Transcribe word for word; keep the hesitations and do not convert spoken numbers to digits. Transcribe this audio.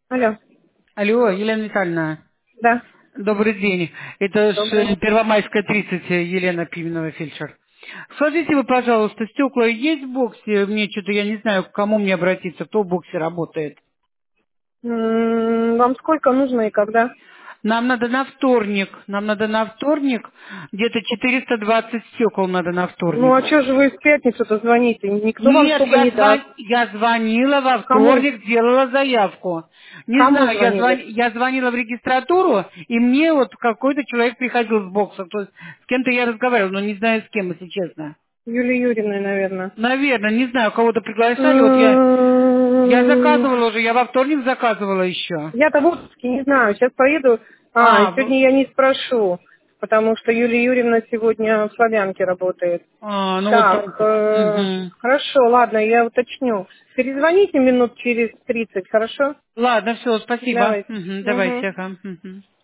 Алло. Алло, Елена Витальевна, Да. добрый день. Это ж Добрый. э, Первомайская тридцать, э, Елена Пименова, фельдшер. Скажите вы, пожалуйста, стекла есть в боксе? Мне что-то, я не знаю, к кому мне обратиться, кто в боксе работает. М, Вам сколько нужно и когда? Нам надо на вторник, нам надо на вторник, где-то четыреста двадцать стекол надо на Ну, вторник. а что же вы в пятницу-то звоните? Никто вам Нет, столько я, не даст. звон- я звонила во Кому? вторник, сделала заявку. Не Кому знаю, я, звон- звонили? я звонила в регистратуру, и мне вот какой-то человек приходил с бокса. То есть с кем-то я разговаривала, но не знаю с кем, если честно. Юлии Юрьевной, наверное. Наверное, не знаю, кого-то приглашали. Вот я, я М, заказывала уже, я во вторник заказывала еще. Я-то в отпуске не знаю. Сейчас поеду. А, А, сегодня в- я не спрошу, потому что Юлия Юрьевна сегодня в Славянке работает. а, ну вот, Так, по- э, мгм. хорошо, ладно, я уточню. Перезвоните минут через тридцать, хорошо? Ладно, все, спасибо. Давайте. Мгм, Угу. давайте, ага. Мгм.